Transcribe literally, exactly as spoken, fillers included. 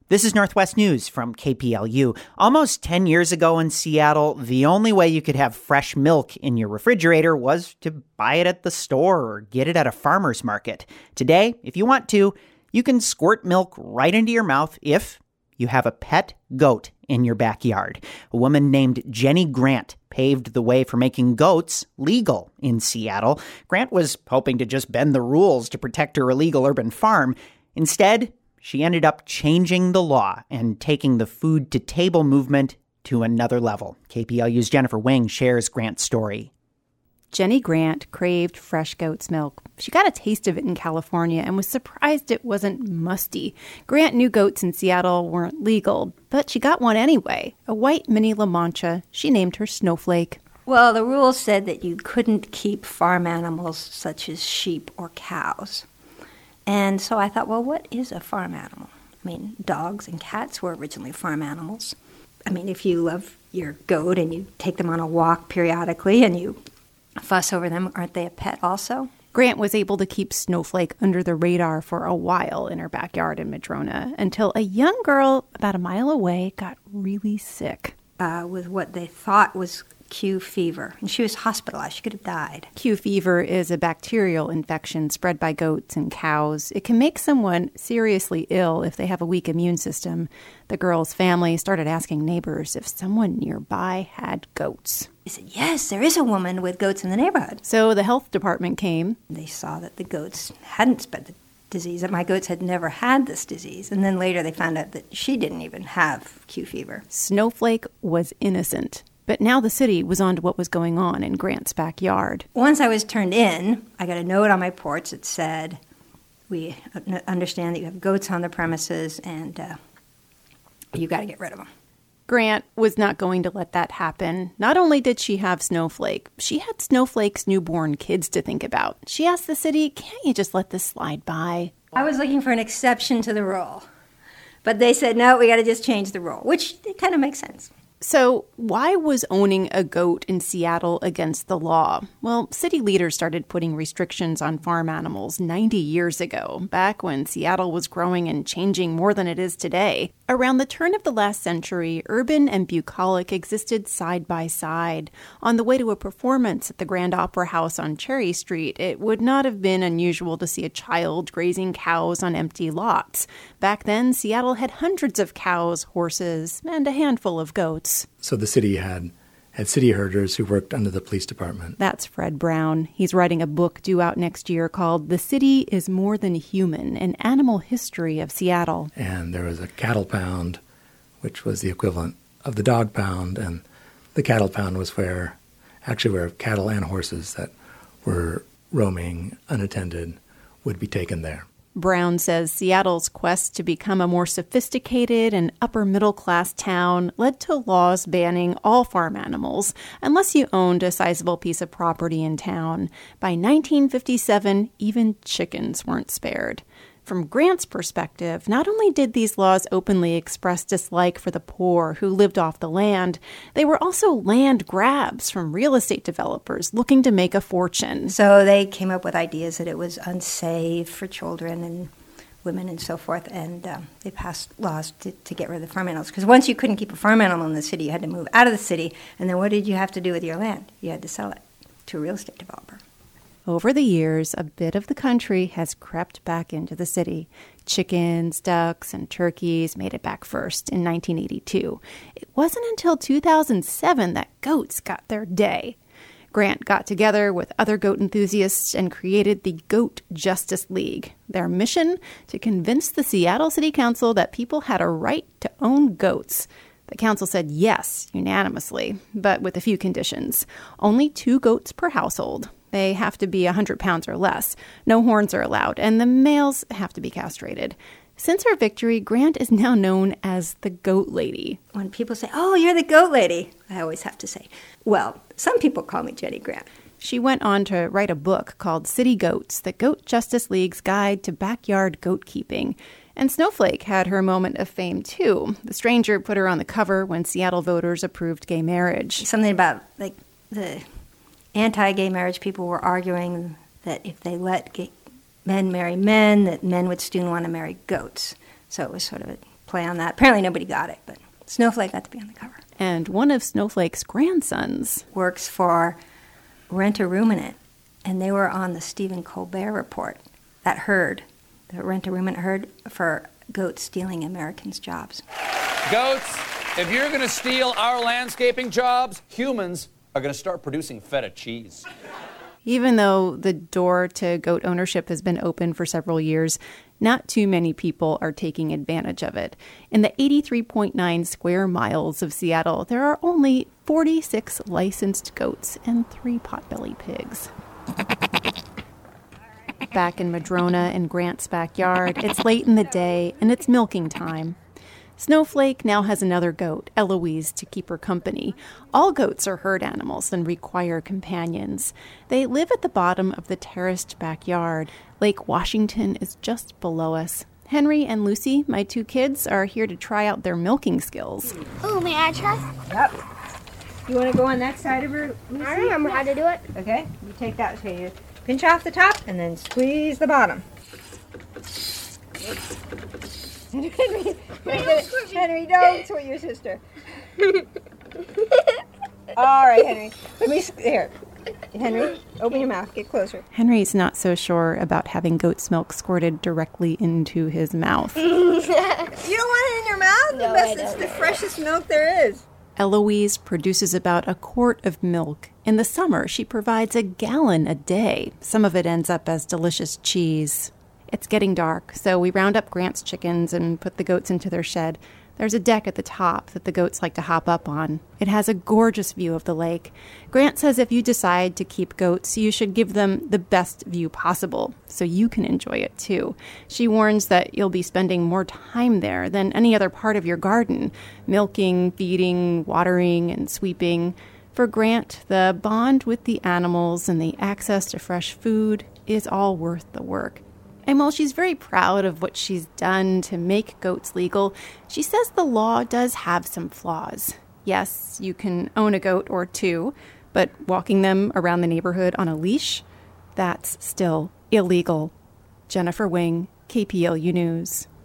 This is Northwest News from K P L U. Almost ten years ago in Seattle, the only way you could have fresh milk in your refrigerator was to buy it at the store or get it at a farmer's market. Today, if you want to, you can squirt milk right into your mouth if you have a pet goat in your backyard. A woman named Jenny Grant paved the way for making goats legal in Seattle. Grant was hoping to just bend the rules to protect her illegal urban farm. Instead, she ended up changing the law and taking the food-to-table movement to another level. K P L U's Jennifer Wing shares Grant's story. Jenny Grant craved fresh goat's milk. She got a taste of it in California and was surprised it wasn't musty. Grant knew goats in Seattle weren't legal, but she got one anyway. A white mini La Mancha. She named her Snowflake. Well, the rules said that you couldn't keep farm animals such as sheep or cows. And so I thought, well, what is a farm animal? I mean, dogs and cats were originally farm animals. I mean, if you love your goat and you take them on a walk periodically and you fuss over them, aren't they a pet also? Grant was able to keep Snowflake under the radar for a while in her backyard in Madrona until a young girl about a mile away got really sick. Uh, with what they thought was Q fever, and she was hospitalized. She could have died. Q fever is a bacterial infection spread by goats and cows. It can make someone seriously ill if they have a weak immune system. The girl's family started asking neighbors if someone nearby had goats. They said, yes, there is a woman with goats in the neighborhood. So the health department came. They saw that the goats hadn't spread the disease, that my goats had never had this disease. And then later they found out that she didn't even have Q fever. Snowflake was innocent. But now the city was on to what was going on in Grant's backyard. Once I was turned in, I got a note on my porch that said, we understand that you have goats on the premises and uh, you got to get rid of them. Grant was not going to let that happen. Not only did she have Snowflake, she had Snowflake's newborn kids to think about. She asked the city, can't you just let this slide by? I was looking for an exception to the rule. But they said, no, we got to just change the rule, which it kind of makes sense. So why was owning a goat in Seattle against the law? Well, city leaders started putting restrictions on farm animals ninety years ago, back when Seattle was growing and changing more than it is today. Around the turn of the last century, urban and bucolic existed side by side. On the way to a performance at the Grand Opera House on Cherry Street, it would not have been unusual to see a child grazing cows on empty lots. Back then, Seattle had hundreds of cows, horses, and a handful of goats. So the city had had city herders who worked under the police department. That's Fred Brown. He's writing a book due out next year called The City is More Than Human, An Animal History of Seattle. And there was a cattle pound, which was the equivalent of the dog pound. And the cattle pound was where, actually where cattle and horses that were roaming unattended would be taken there. Brown says Seattle's quest to become a more sophisticated and upper-middle-class town led to laws banning all farm animals unless you owned a sizable piece of property in town. By nineteen fifty-seven, even chickens weren't spared. From Grant's perspective, not only did these laws openly express dislike for the poor who lived off the land, they were also land grabs from real estate developers looking to make a fortune. So they came up with ideas that it was unsafe for children and women and so forth, and um, they passed laws to, to get rid of the farm animals. Because once you couldn't keep a farm animal in the city, you had to move out of the city, and then what did you have to do with your land? You had to sell it to a real estate developer. Over the years, a bit of the country has crept back into the city. Chickens, ducks, and turkeys made it back first in nineteen eighty-two. It wasn't until two thousand seven that goats got their day. Grant got together with other goat enthusiasts and created the Goat Justice League. Their mission? To convince the Seattle City Council that people had a right to own goats. The council said yes, unanimously, but with a few conditions. Only two goats per household. They have to be one hundred pounds or less. No horns are allowed, and the males have to be castrated. Since her victory, Grant is now known as the Goat Lady. When people say, oh, you're the Goat Lady, I always have to say, well, some people call me Jenny Grant. She went on to write a book called City Goats, the Goat Justice League's Guide to Backyard Goat Keeping. And Snowflake had her moment of fame, too. The Stranger put her on the cover when Seattle voters approved gay marriage. Something about, like, the anti-gay marriage people were arguing that if they let gay men marry men, that men would soon want to marry goats. So it was sort of a play on that. Apparently nobody got it, but Snowflake got to be on the cover. And one of Snowflake's grandsons works for Rent-A-Ruminant, and they were on the Stephen Colbert Report, that herd, the Rent-A-Ruminant herd for goats stealing Americans' jobs. Goats, if you're going to steal our landscaping jobs, humans are going to start producing feta cheese. Even though the door to goat ownership has been open for several years, not too many people are taking advantage of it. In the eighty-three point nine square miles of Seattle, there are only forty-six licensed goats and three potbelly pigs. Back in Madrona and Grant's backyard, it's late in the day and it's milking time. Snowflake now has another goat, Eloise, to keep her company. All goats are herd animals and require companions. They live at the bottom of the terraced backyard. Lake Washington is just below us. Henry and Lucy, my two kids, are here to try out their milking skills. Oh, may I try? Yep. You want to go on that side of her, Lucy? I remember how to do it. Okay, you take that, so you pinch off the top and then squeeze the bottom. Henry, Henry, don't sweat your sister. All right, Henry. Let me, here. Henry, open your mouth. Get closer. Henry's not so sure about having goat's milk squirted directly into his mouth. You don't want it in your mouth? No, the best, I don't it's the know. freshest milk there is. Eloise produces about a quart of milk. In the summer, she provides a gallon a day. Some of it ends up as delicious cheese. It's getting dark, so we round up Grant's chickens and put the goats into their shed. There's a deck at the top that the goats like to hop up on. It has a gorgeous view of the lake. Grant says if you decide to keep goats, you should give them the best view possible, so you can enjoy it too. She warns that you'll be spending more time there than any other part of your garden, milking, feeding, watering, and sweeping. For Grant, the bond with the animals and the access to fresh food is all worth the work. And while she's very proud of what she's done to make goats legal, she says the law does have some flaws. Yes, you can own a goat or two, but walking them around the neighborhood on a leash, that's still illegal. Jennifer Wing, K P L U News.